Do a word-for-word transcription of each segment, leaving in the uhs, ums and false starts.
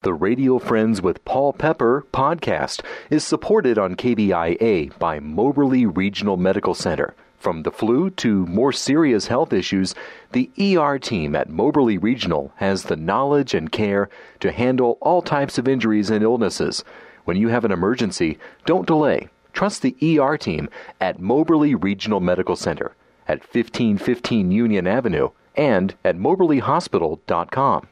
The Radio Friends with Paul Pepper podcast is supported on K B I A by Moberly Regional Medical Center. From the flu to more serious health issues, the E R team at Moberly Regional has the knowledge and care to handle all types of injuries and illnesses. When you have an emergency, don't delay. Trust the E R team at Moberly Regional Medical Center at fifteen fifteen Union Avenue and at moberly hospital dot com.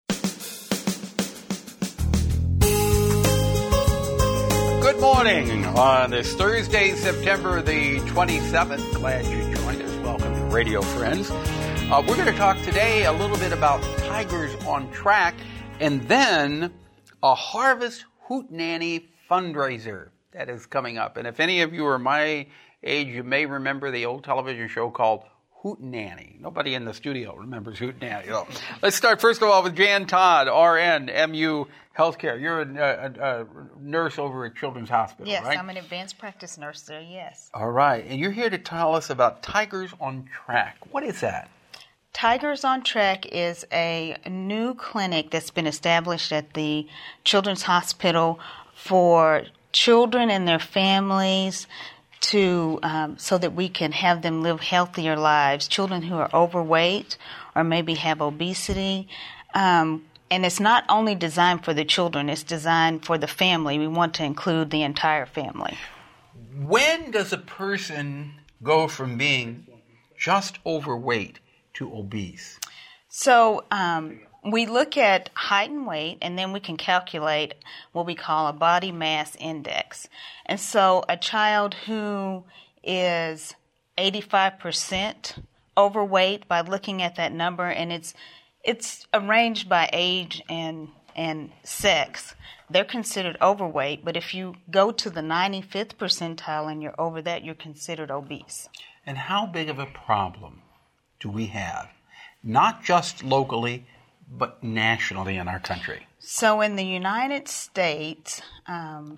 Good morning on this Thursday, September the twenty-seventh. Glad you joined us. Welcome to Radio Friends. Uh, we're going to talk today a little bit about Tigers on Track and then a Harvest Hootenanny fundraiser that is coming up. And if any of you are my age, you may remember the old television show called Hootenanny. Nobody in the studio remembers Hootenanny. So let's start first of all with Jan Todd, R N, M U Healthcare. You're a, a, a nurse over at Children's Hospital, yes, right? Yes, I'm an advanced practice nurse there, yes. All right. And you're here to tell us about Tigers on Track. What is that? Tigers on Track is a new clinic that's been established at the Children's Hospital for children and their families to um, so that we can have them live healthier lives. Children who are overweight or maybe have obesity. Um, and it's not only designed for the children, it's designed for the family. We want to include the entire family. When does a person go from being just overweight to obese? So um, we look at height and weight, and then we can calculate what we call a body mass index. And so a child who is eighty-five percent overweight, by looking at that number, and it's it's arranged by age and and sex, they're considered overweight. But if you go to the ninety-fifth percentile and you're over that, you're considered obese. And how big of a problem do we have, not just locally, but nationally in our country? So in the United States, um,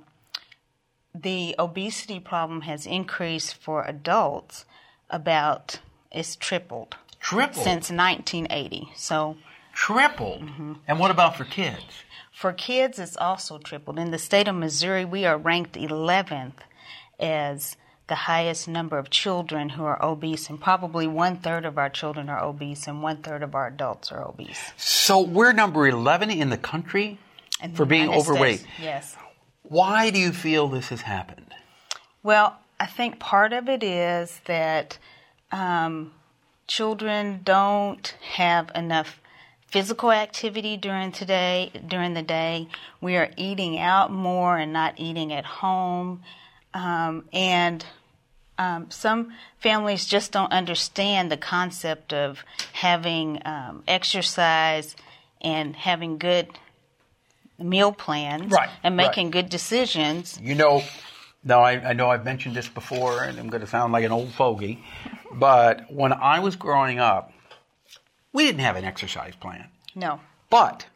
the obesity problem has increased for adults about, it's tripled. Tripled? Since nineteen eighty. So tripled? Mm-hmm. And what about for kids? For kids, it's also tripled. In the state of Missouri, we are ranked eleventh as the highest number of children who are obese, and probably one-third of our children are obese and one-third of our adults are obese. So we're number eleven in the country in the for being United overweight? States, yes. Why do you feel this has happened? Well, I think part of it is that um, children don't have enough physical activity during today, during the day. We are eating out more and not eating at home. Um, and um, some families just don't understand the concept of having um, exercise and having good meal plans, right, and making right. good decisions. You know, now I, I know I've mentioned this before, and I'm going to sound like an old fogey, but when I was growing up, we didn't have an exercise plan. No. But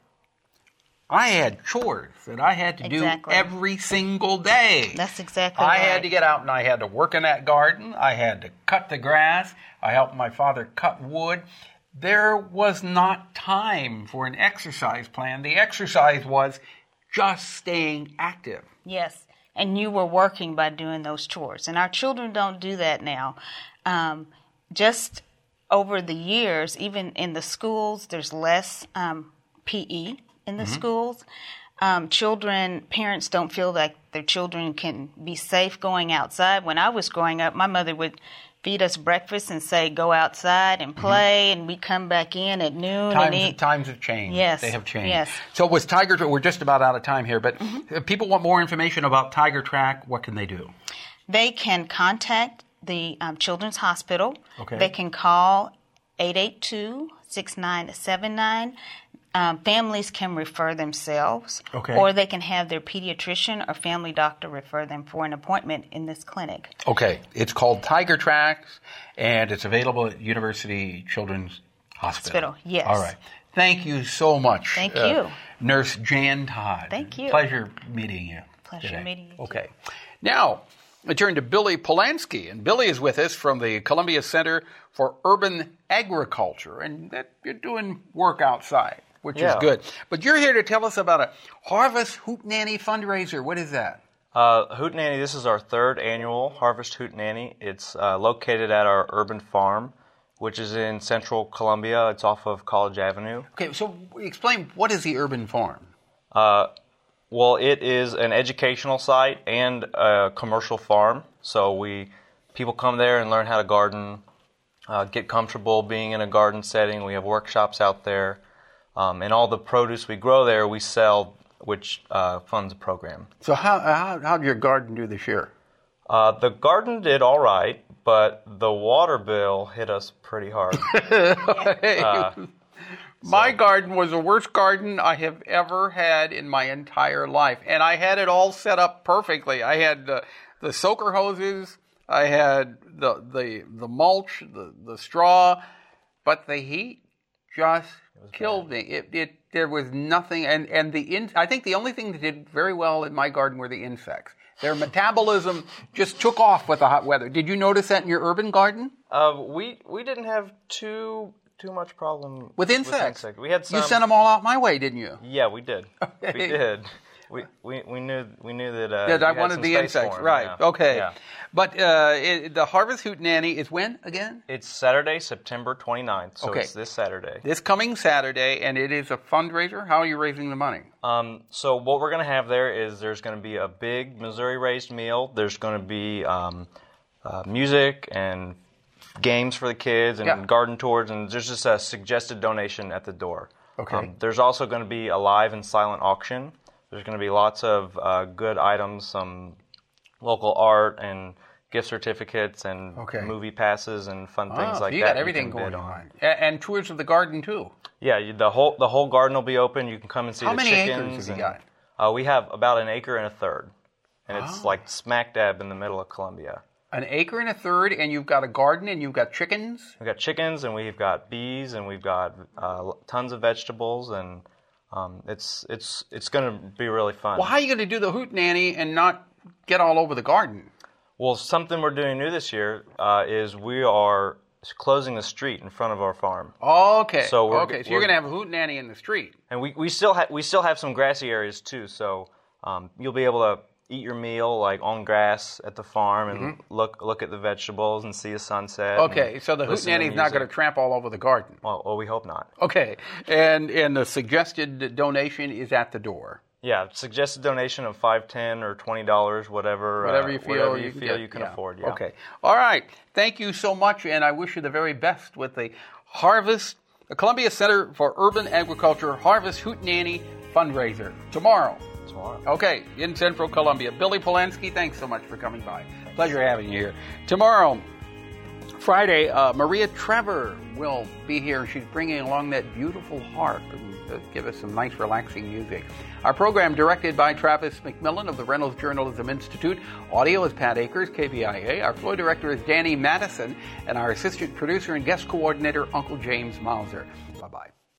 I had chores that I had to exactly. do every single day. That's exactly I right. had to get out and I had to work in that garden. I had to cut the grass. I helped my father cut wood. There was not time for an exercise plan. The exercise was just staying active. Yes, and you were working by doing those chores. And our children don't do that now. Um, just over the years, even in the schools, there's less um, P E in the mm-hmm. schools. Um, children, parents don't feel like their children can be safe going outside. When I was growing up, my mother would feed us breakfast and say, go outside and play, mm-hmm. and we come back in at noon times, and eat. Times have changed. Yes. They have changed. Yes. So with Tiger, we're just about out of time here, but mm-hmm. if people want more information about Tiger Track, what can they do? They can contact the um, Children's Hospital. Okay. They can call eight eight two, six nine seven nine. Um, families can refer themselves, okay. or they can have their pediatrician or family doctor refer them for an appointment in this clinic. Okay. It's called Tiger Tracks, and it's available at University Children's Hospital. Hospital, yes. All right. Thank you so much. Thank uh, you. Nurse Jan Todd. Thank you. Pleasure meeting you. Pleasure today. meeting you. Okay. Now, I turn to Billy Polanski, and Billy is with us from the Columbia Center for Urban Agriculture, and that you're doing work outside, which Yeah. is good. But you're here to tell us about a Harvest Hootenanny fundraiser. What is that? Uh, Hootenanny, this is our third annual Harvest Hootenanny. It's uh, located at our urban farm, which is in central Columbia. It's off of College Avenue. Okay, so explain, what is the urban farm? Uh, well, it is an educational site and a commercial farm. So we people come there and learn how to garden, uh, get comfortable being in a garden setting. We have workshops out there. Um, and all the produce we grow there, we sell, which uh, funds the program. So how, how how did your garden do this year? Uh, the garden did all right, but the water bill hit us pretty hard. uh, My garden was the worst garden I have ever had in my entire life. And I had it all set up perfectly. I had the, the soaker hoses, I had the the, the mulch, the, the straw, but the heat just killed me. It, it there was nothing, and, and the in, I think the only thing that did very well in my garden were the insects. Their metabolism just took off with the hot weather. Did you notice that in your urban garden? Uh, we we didn't have too too much problem With insects? With insects. We had some. You sent them all out my way, didn't you? Yeah, we did. Okay. We did. We, we we knew we knew that. Uh, That you I had wanted some the space insects, for 'em, right? yeah. Okay, Yeah. but uh, it, the Harvest Hootenanny is when again? It's Saturday, September twenty-ninth, so Okay. it's this Saturday. This coming Saturday, and it is a fundraiser. How are you raising the money? Um, so what we're going to have there is there's going to be a big Missouri-raised meal. There's going to be um, uh, music and games for the kids and Yeah. garden tours, and there's just a suggested donation at the door. Okay. Um, there's also going to be a live and silent auction. There's going to be lots of uh, good items, some local art and gift certificates and Okay. movie passes and fun things Oh, like so you that. got everything can bid going on, A- and tours of the garden too. Yeah, you, the whole the whole garden will be open. You can come and see How the many chickens. acres have and, you got? Uh, we have about an acre and a third, and it's Oh. like smack dab in the middle of Columbia. An acre and a third, and you've got a garden, and you've got chickens. We've got chickens, and we've got bees, and we've got uh, tons of vegetables, and um, it's it's it's going to be really fun. Well, how are you going to do the Hootenanny and not get all over the garden? Well, something we're doing new this year uh, is we are closing the street in front of our farm, Okay. So we're- okay. So you're we're- going to have a Hootenanny in the street. and we we still have we still have some grassy areas too. So um, you'll be able to eat your meal like on grass at the farm and look look at the vegetables and see the sunset. Mm-hmm. Okay. and So the listen to Hootenanny's not going to music. tramp all over the garden. Well, well, we hope not. Okay. And and the suggested donation is at the door. Yeah, suggested donation of five, ten, or twenty dollars, whatever. Whatever uh, you feel whatever you you can feel get, you can yeah. afford. Yeah. Okay. All right. Thank you so much, and I wish you the very best with the Harvest, the Columbia Center for Urban Agriculture Harvest Hootenanny fundraiser tomorrow. Tomorrow. Okay, in Central Columbia. Billy Polanski, thanks so much for coming by. Pleasure having you here. Tomorrow, Friday, uh, Maria Trevor will be here. She's bringing along that beautiful harp and uh, give us some nice, relaxing music. Our program directed by Travis McMillan of the Reynolds Journalism Institute. Audio is Pat Akers, K B I A. Our floor director is Danny Madison, and our assistant producer and guest coordinator, Uncle James Mauser. Bye-bye.